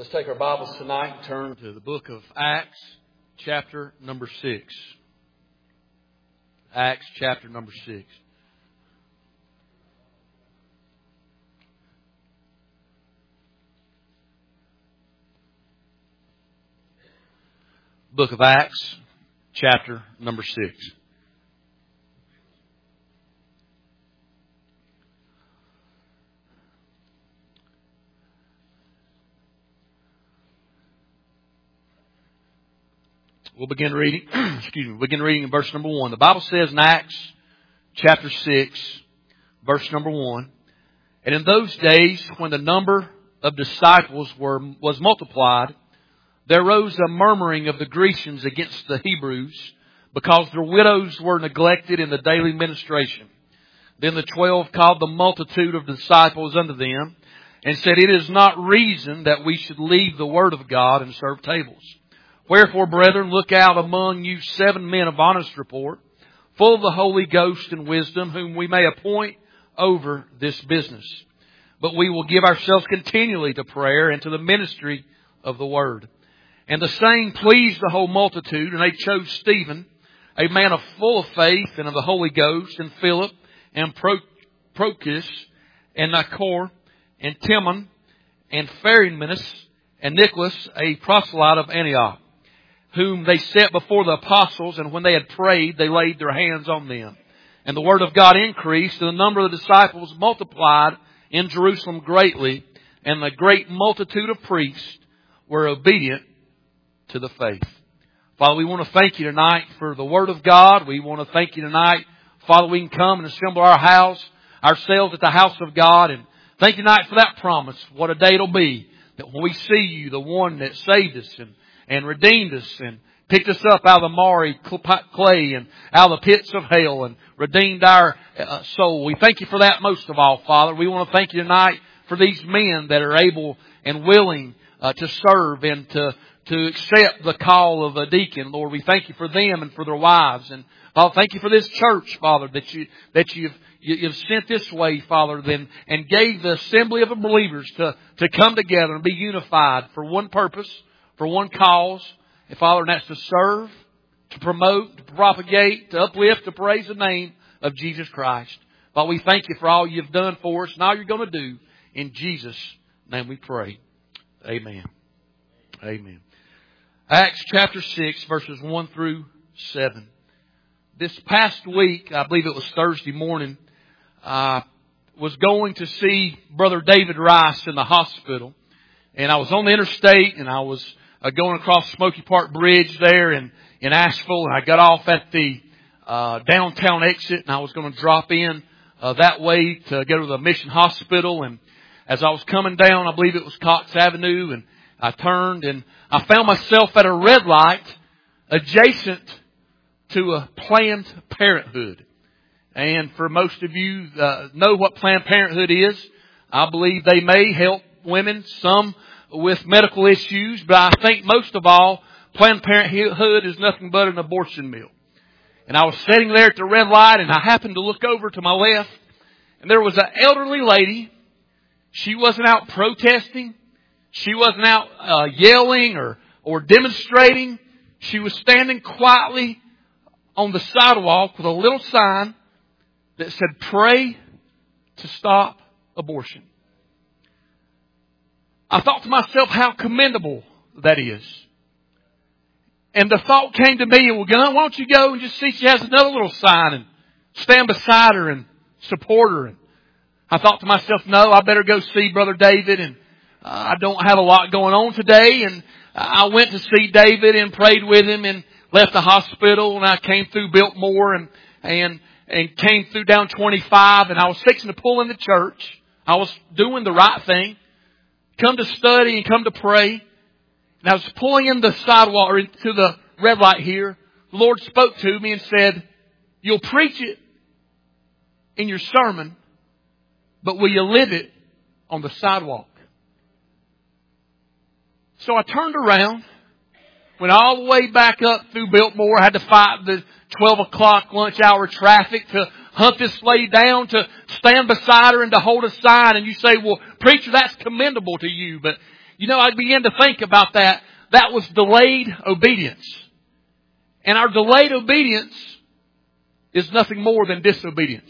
Let's take our Bibles tonight and turn to the book of Acts, chapter number 6. Acts, chapter number 6. Book of Acts, chapter number 6. We'll begin reading, begin reading in verse number 1. The Bible says in Acts chapter 6, verse number 1, "And in those days when the number of disciples was multiplied, there rose a murmuring of the Grecians against the Hebrews, because their widows were neglected in the daily ministration. Then the 12 called the multitude of disciples unto them, and said, It is not reason that we should leave the word of God and serve tables. Wherefore, brethren, look out among you 7 men of honest report, full of the Holy Ghost and wisdom, whom we may appoint over this business. But we will give ourselves continually to prayer and to the ministry of the word. And the saying pleased the whole multitude, and they chose Stephen, a man full of faith and of the Holy Ghost, and Philip, and Prochorus, and Nicanor, and Timon, and Pharmenus, and Nicholas, a proselyte of Antioch, whom they set before the apostles, and when they had prayed, they laid their hands on them. And the word of God increased, and the number of the disciples multiplied in Jerusalem greatly, and the great multitude of priests were obedient to the faith." Father, we want to thank you tonight for the word of God. We want to thank you tonight, Father, we can come and assemble ourselves at the house of God, and thank you tonight for that promise. What a day it'll be, that when we see you, the one that saved us and redeemed us and picked us up out of the miry clay and out of the pits of hell and redeemed our soul. We thank you for that most of all, Father. We want to thank you tonight for these men that are able and willing to serve and to accept the call of a deacon. Lord, we thank you for them and for their wives. And Father, thank you for this church, Father, that you've sent this way, Father, and gave the assembly of the believers to come together and be unified for one purpose, for one cause, and Father, and that's to serve, to promote, to propagate, to uplift, to praise the name of Jesus Christ. Father, we thank you for all you've done for us and all you're going to do. In Jesus' name we pray. Amen. Amen. Acts chapter 6, verses 1 through 7. This past week, I believe it was Thursday morning, I was going to see Brother David Rice in the hospital. And I was on the interstate, and I was going across Smoky Park Bridge there in Asheville, and I got off at the downtown exit, and I was going to drop in that way to go to the Mission Hospital. And as I was coming down, I believe it was Cox Avenue, and I turned, and I found myself at a red light adjacent to a Planned Parenthood. And for most of you know what Planned Parenthood is, I believe they may help women, some with medical issues, but I think most of all, Planned Parenthood is nothing but an abortion mill. And I was sitting there at the red light, and I happened to look over to my left, and there was an elderly lady. She wasn't out protesting. She wasn't out yelling or demonstrating. She was standing quietly on the sidewalk with a little sign that said, "Pray to stop abortion." I thought to myself how commendable that is. And the thought came to me, well, why don't you go and just see she has another little sign and stand beside her and support her. And I thought to myself, no, I better go see Brother David, and I don't have a lot going on today. And I went to see David and prayed with him and left the hospital, and I came through Biltmore and came through down 25, and I was fixing to pull in the church. I was doing the right thing. Come to study and come to pray. And I was pulling in the sidewalk or into the red light here. The Lord spoke to me and said, "You'll preach it in your sermon, but will you live it on the sidewalk?" So I turned around, went all the way back up through Biltmore. I had to fight the 12 o'clock lunch hour traffic to hunt this lady down, to stand beside her and to hold a sign. And you say, well, preacher, that's commendable to you. But I began to think about that. That was delayed obedience. And our delayed obedience is nothing more than disobedience.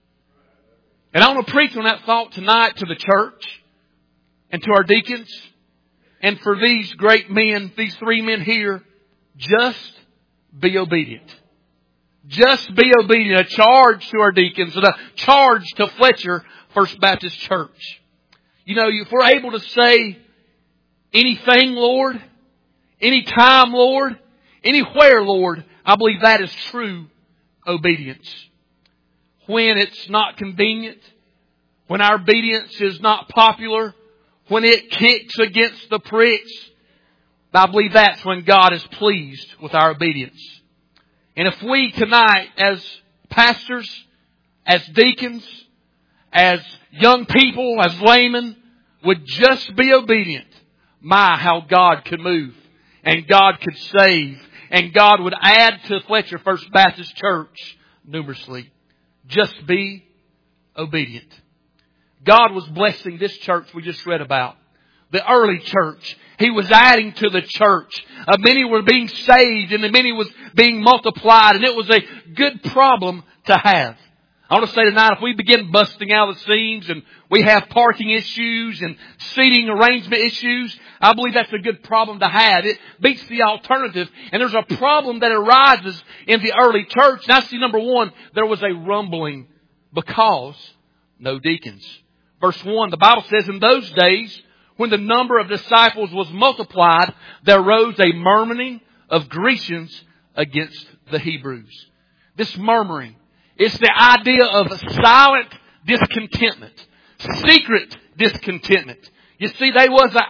And I want to preach on that thought tonight to the church and to our deacons and for these great men, these three men here. Just be obedient. Just be obedient. A charge to our deacons and a charge to Fletcher First Baptist Church. If we're able to say anything, Lord, anytime, Lord, anywhere, Lord, I believe that is true obedience. When it's not convenient, when our obedience is not popular, when it kicks against the pricks, I believe that's when God is pleased with our obedience. And if we tonight, as pastors, as deacons, as young people, as laymen, would just be obedient, how God could move, and God could save, and God would add to Fletcher First Baptist Church numerously. Just be obedient. God was blessing this church we just read about. The early church. He was adding to the church. Many were being saved and many was being multiplied. And it was a good problem to have. I want to say tonight, if we begin busting out the seams and we have parking issues and seating arrangement issues, I believe that's a good problem to have. It beats the alternative. And there's a problem that arises in the early church. And I see, number one, there was a rumbling because no deacons. Verse 1, the Bible says, in those days, when the number of disciples was multiplied, there rose a murmuring of Grecians against the Hebrews. This murmuring, it's the idea of silent discontentment, secret discontentment. You see, they wasn't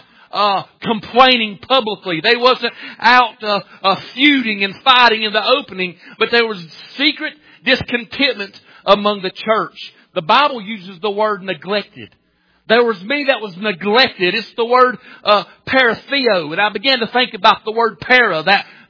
out complaining publicly. They wasn't out feuding and fighting in the opening, but there was secret discontentment among the church. The Bible uses the word neglected. There was many that was neglected. It's the word paratheo. And I began to think about the word para,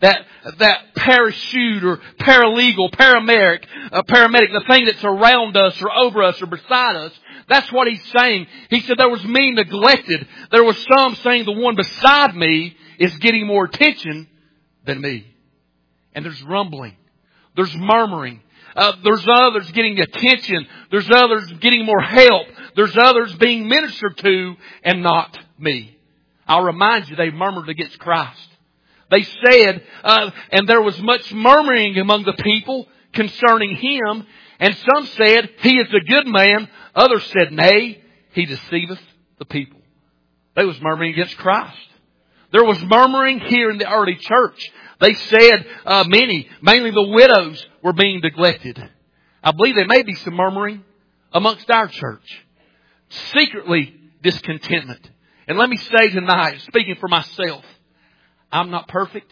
that parachute or paralegal, paramedic, the thing that's around us or over us or beside us. That's what he's saying. He said there was many neglected. There was some saying the one beside me is getting more attention than me. And there's rumbling. There's murmuring. There's others getting attention. There's others getting more help. There's others being ministered to and not me. I'll remind you, they murmured against Christ. They said, and there was much murmuring among the people concerning Him. And some said, He is a good man. Others said, nay, He deceiveth the people. They was murmuring against Christ. There was murmuring here in the early church. They said mainly the widows were being neglected. I believe there may be some murmuring amongst our church. Secretly discontentment. And let me say tonight, speaking for myself, I'm not perfect.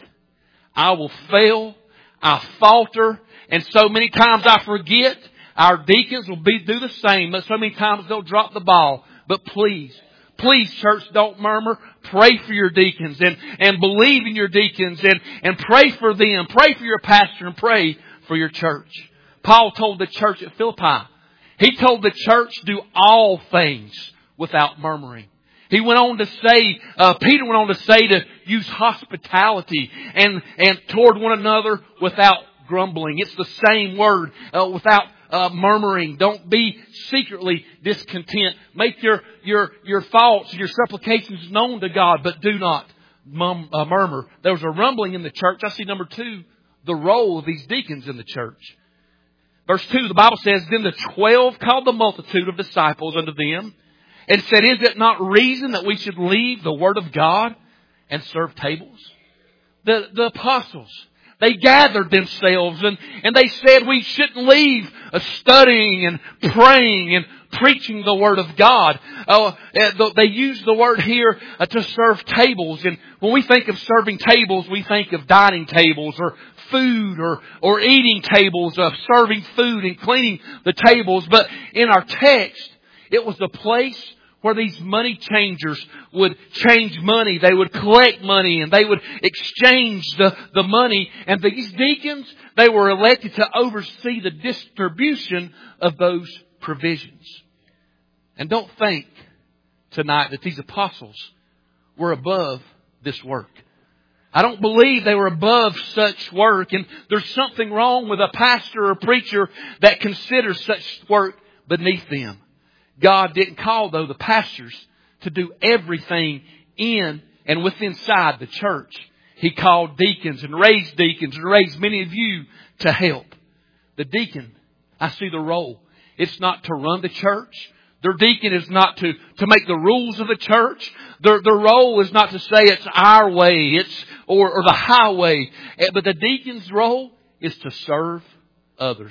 I will fail. I falter. And so many times I forget. Our deacons will do the same. But so many times they'll drop the ball. But please, church, don't murmur. Pray for your deacons and believe in your deacons and pray for them. Pray for your pastor and pray for your church. Paul told the church at Philippi, he told the church, do all things without murmuring. He went on to say, Peter went on to say to use hospitality and toward one another without grumbling. It's the same word, without murmuring. Don't be secretly discontent. Make your thoughts and your supplications known to God, but do not murmur. There was a rumbling in the church. I see number 2, the role of these deacons in the church. Verse 2, the Bible says, then the 12 called the multitude of disciples unto them and said, is it not reason that we should leave the word of God and serve tables? The apostles, they gathered themselves and they said we shouldn't leave studying and praying and preaching the Word of God. They use the word here to serve tables. And when we think of serving tables, we think of dining tables or food or eating tables, of serving food and cleaning the tables. But in our text, it was the place where these money changers would change money. They would collect money and they would exchange the money. And these deacons, they were elected to oversee the distribution of those provisions. And don't think tonight that these apostles were above this work. I don't believe they were above such work. And there's something wrong with a pastor or preacher that considers such work beneath them. God didn't call, though, the pastors to do everything in and inside the church. He called deacons and raised many of you to help. The deacon, I see the role. It's not to run the church. Their deacon is not to make the rules of the church. Their role is not to say it's our way, or the highway. But the deacon's role is to serve others.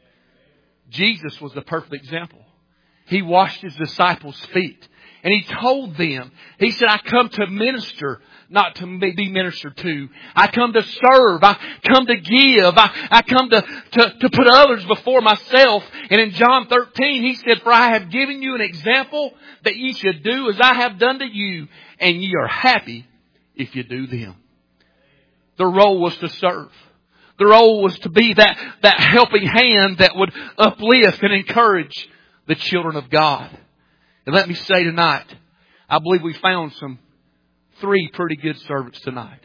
Jesus was the perfect example. He washed His disciples' feet. And He told them, He said, I come to minister, not to be ministered to. I come to serve. I come to give. I come to put others before myself. And in John 13, He said, for I have given you an example that ye should do as I have done to you, and ye are happy if you do them. The role was to serve. The role was to be that helping hand that would uplift and encourage the children of God. And let me say tonight, I believe we found 3 pretty good servants tonight.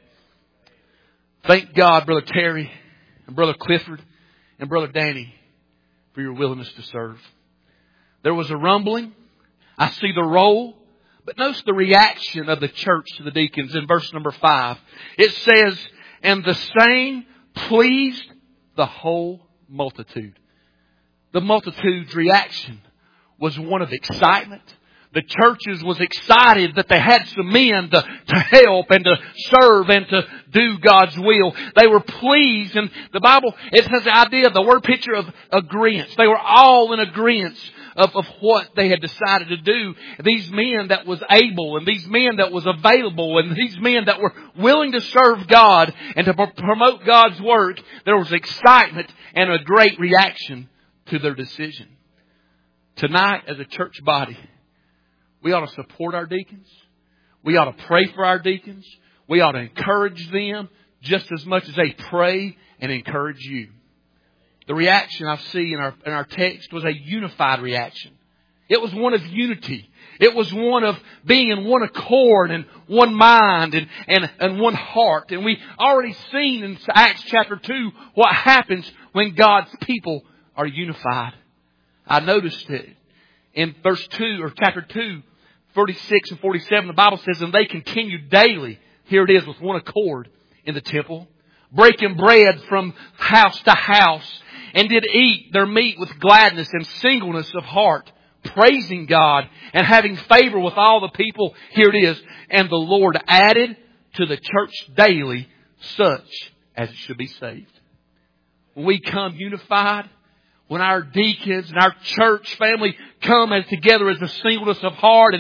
Thank God, Brother Terry and Brother Clifford and Brother Danny, for your willingness to serve. There was a rumbling. I see the role. But notice the reaction of the church to the deacons in verse number 5. It says, and the saying pleased the whole multitude. The multitude's reaction was one of excitement. The churches was excited that they had some men to help and to serve and to do God's will. They were pleased, and the Bible, it has the idea, the word picture of agreement. They were all in agreement of what they had decided to do. These men that was able, and these men that was available, and these men that were willing to serve God and to promote God's work, there was excitement and a great reaction to their decision. Tonight, as a church body, we ought to support our deacons. We ought to pray for our deacons. We ought to encourage them just as much as they pray and encourage you. The reaction I see in our text was a unified reaction. It was one of unity. It was one of being in one accord and one mind and one heart. And we already seen in Acts chapter 2 what happens when God's people are unified. I noticed it in verse 2 or chapter 2, 46 and 47. The Bible says, and they continued daily, here it is, with one accord in the temple, breaking bread from house to house, and did eat their meat with gladness and singleness of heart, praising God and having favor with all the people. Here it is. And the Lord added to the church daily such as it should be saved. When we come unified, when our deacons and our church family come together as a singleness of heart,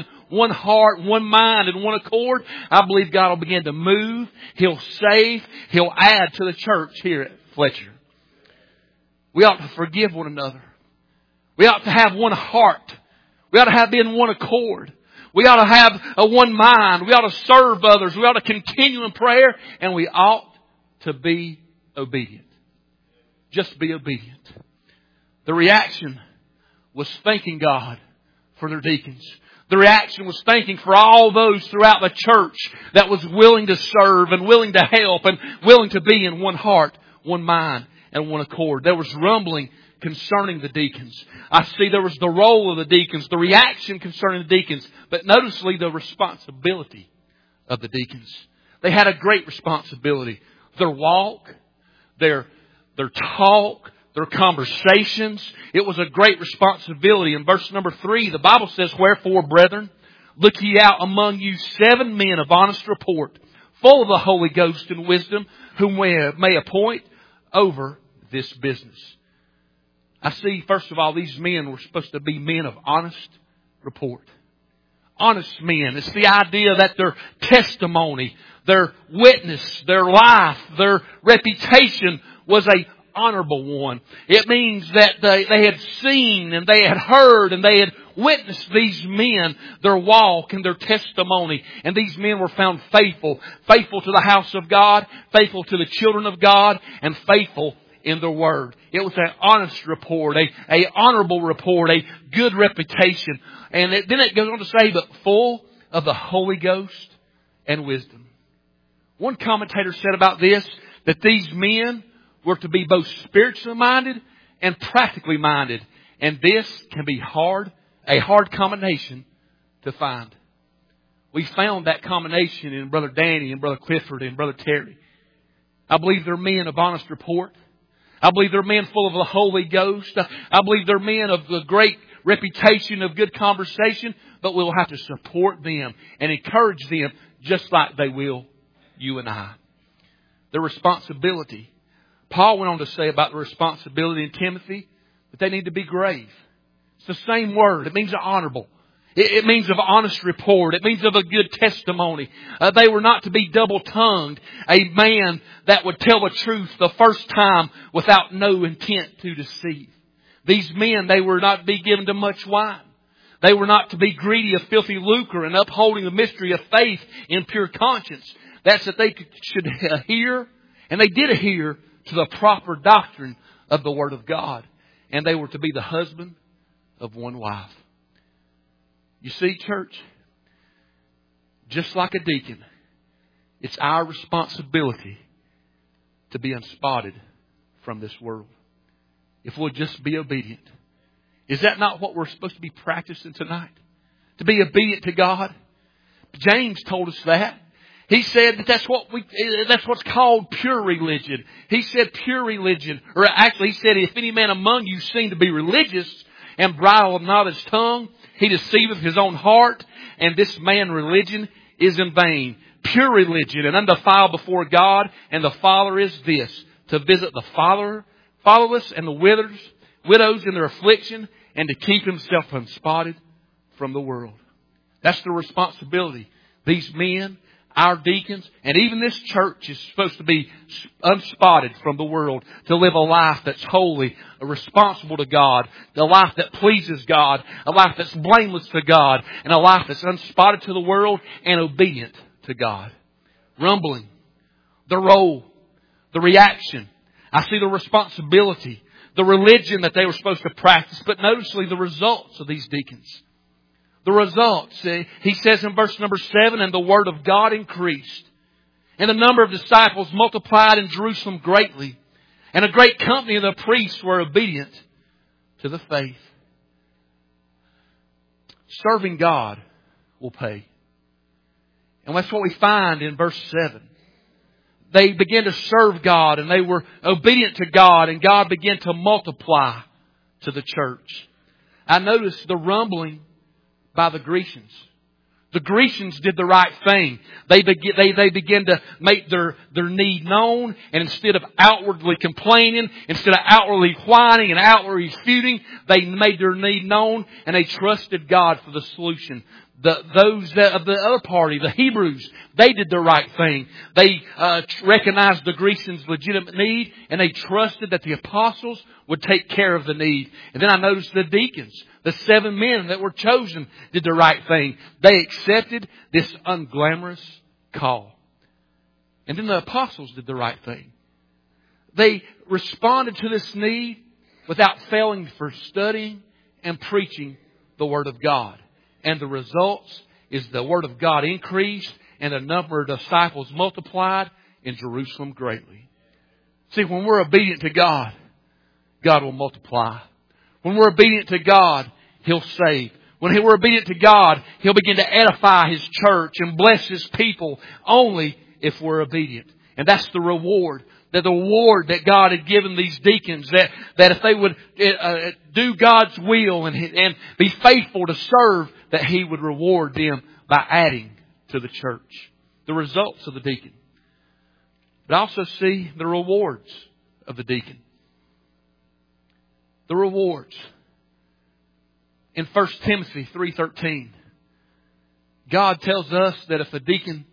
one mind, and one accord, I believe God will begin to move. He'll save. He'll add to the church here at Fletcher. We ought to forgive one another. We ought to have one heart. We ought to be in one accord. We ought to have a one mind. We ought to serve others. We ought to continue in prayer. And we ought to be obedient. Just be obedient. The reaction was thanking God for their deacons. The reaction was thanking for all those throughout the church that was willing to serve and willing to help and willing to be in one heart, one mind, and one accord. There was rumbling concerning the deacons. I see there was the role of the deacons, the reaction concerning the deacons, but noticeably the responsibility of the deacons. They had a great responsibility. Their walk, their talk, their conversations. It was a great responsibility. In verse number 3, the Bible says, wherefore, brethren, look ye out among you 7 men of honest report, full of the Holy Ghost and wisdom, whom we may appoint over this business. I see, first of all, these men were supposed to be men of honest report. Honest men. It's the idea that their testimony, their witness, their life, their reputation was a honorable one. It means that they had seen and they had heard and they had witnessed these men, their walk and their testimony. And these men were found faithful. Faithful to the house of God, faithful to the children of God, and faithful in the Word. It was an honest report, a honorable report, a good reputation. And then it goes on to say, but full of the Holy Ghost and wisdom. One commentator said about this that these men were to be both spiritually minded and practically minded. And this can be a hard combination to find. We found that combination in Brother Danny and Brother Clifford and Brother Terry. I believe they're men of honest report. I believe they're men full of the Holy Ghost. I believe they're men of the great reputation of good conversation. But we'll have to support them and encourage them just like they will you and I. Their responsibility. Paul went on to say about the responsibility in Timothy that they need to be grave. It's the same word. It means honorable. It means of honest report. It means of a good testimony. They were not to be double-tongued. A man that would tell the truth the first time without no intent to deceive. These men, they were not to be given to much wine. They were not to be greedy of filthy lucre and upholding the mystery of faith in pure conscience. That's that they should adhere, and they did adhere to the proper doctrine of the Word of God. And they were to be the husband of one wife. You see, church, just like a deacon, it's our responsibility to be unspotted from this world. If we'll just be obedient. Is that not what we're supposed to be practicing tonight? To be obedient to God? James told us that. He said that that's what's called pure religion. He said pure religion. Or actually he said, if any man among you seem to be religious and bridle not his tongue, he deceiveth his own heart, and this man religion is in vain. Pure religion and undefiled before God and the Father is this, to visit the fatherless and the widows in their affliction, and to keep himself unspotted from the world. That's the responsibility. These men, our deacons, and even this church is supposed to be unspotted from the world, to live a life that's holy, responsible to God, a life that pleases God, a life that's blameless to God, and a life that's unspotted to the world and obedient to God. Rumbling, the role, the reaction. I see the responsibility, the religion that they were supposed to practice, but noticeably the results of these deacons. The results, he says in verse number 7, and the word of God increased, and the number of disciples multiplied in Jerusalem greatly, and a great company of the priests were obedient to the faith. Serving God will pay. And that's what we find in verse 7. They began to serve God, and they were obedient to God, and God began to multiply to the church. I noticed the rumbling by the Grecians. The Grecians did the right thing. They began to make their need known, and instead of outwardly complaining, instead of outwardly whining and outwardly feuding, they made their need known, and they trusted God for the solution. Those of the other party, the Hebrews, they did the right thing. They recognized the Grecians' legitimate need, and they trusted that the apostles would take care of the need. And then I noticed the deacons, the 7 men that were chosen, did the right thing. They accepted this unglamorous call. And then the apostles did the right thing. They responded to this need without failing for studying and preaching the Word of God. And the results is the Word of God increased and the number of disciples multiplied in Jerusalem greatly. See, when we're obedient to God, God will multiply. When we're obedient to God, He'll save. When we're obedient to God, He'll begin to edify His church and bless His people only if we're obedient. And that's the reward. The reward that God had given these deacons, that if they would do God's will and be faithful to serve, that He would reward them by adding to the church. The results of the deacon. But also see the rewards of the deacon. The rewards. In 1 Timothy 3:13, God tells us that if a deacon,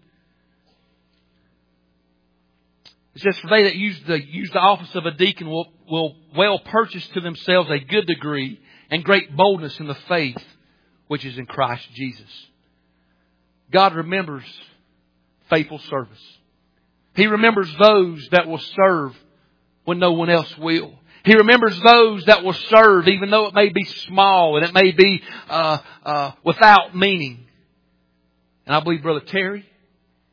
it says, for they that use the office of a deacon will well purchase to themselves a good degree and great boldness in the faith which is in Christ Jesus. God remembers faithful service. He remembers those that will serve when no one else will. He remembers those that will serve even though it may be small and it may be without meaning. And I believe Brother Terry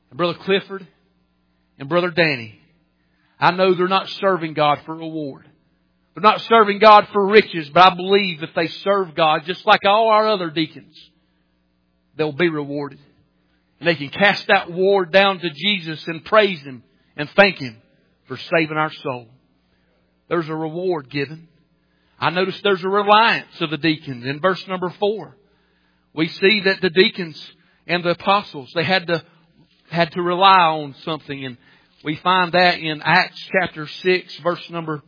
and Brother Clifford and Brother Danny, I know they're not serving God for reward. They're not serving God for riches, but I believe if they serve God, just like all our other deacons, they'll be rewarded. And they can cast that reward down to Jesus and praise Him and thank Him for saving our soul. There's a reward given. I notice there's a reliance of the deacons. In verse number 4, we see that the deacons and the apostles, they had to rely on something. And we find that in Acts chapter 6, verse number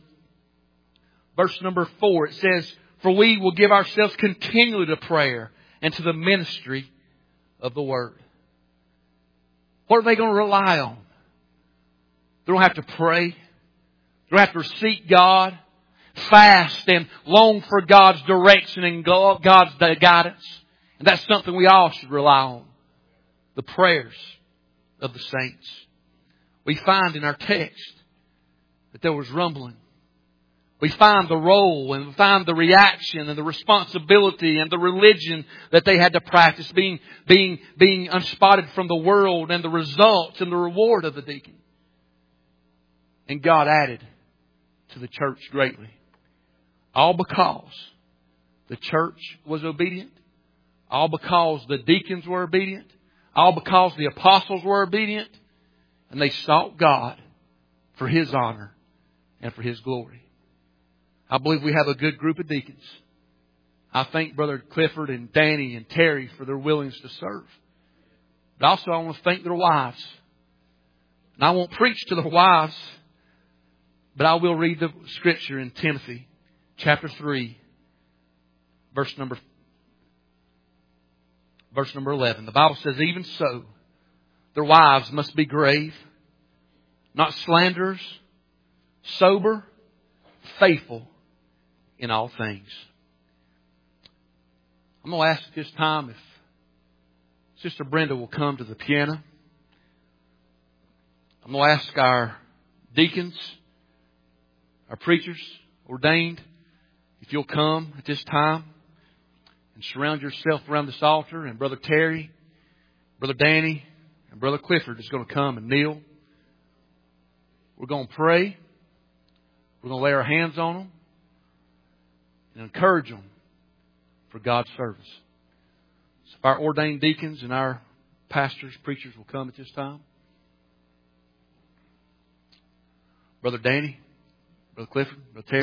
4. It says, "For we will give ourselves continually to prayer and to the ministry of the Word." What are they going to rely on? They don't have to pray. They don't have to seek God, fast and long for God's direction and God's guidance. And that's something we all should rely on. The prayers of the saints. We find in our text that there was rumbling. We find the role and we find the reaction and the responsibility and the religion that they had to practice being unspotted from the world, and the results and the reward of the deacon. And God added to the church greatly. All because the church was obedient. All because the deacons were obedient. All because the apostles were obedient. And they sought God for His honor and for His glory. I believe we have a good group of deacons. I thank Brother Clifford and Danny and Terry for their willingness to serve. But also I want to thank their wives. And I won't preach to their wives, but I will read the scripture in Timothy chapter 3, verse number 11. The Bible says, "Even so, their wives must be grave, not slanderers, sober, faithful in all things." I'm going to ask at this time if Sister Brenda will come to the piano. I'm going to ask our deacons, our preachers, ordained, if you'll come at this time and surround yourself around this altar. And Brother Terry, Brother Danny, and Brother Clifford is going to come and kneel. We're going to pray. We're going to lay our hands on them and encourage them for God's service. So if our ordained deacons and our pastors, preachers will come at this time. Brother Danny, Brother Clifford, Brother Terry.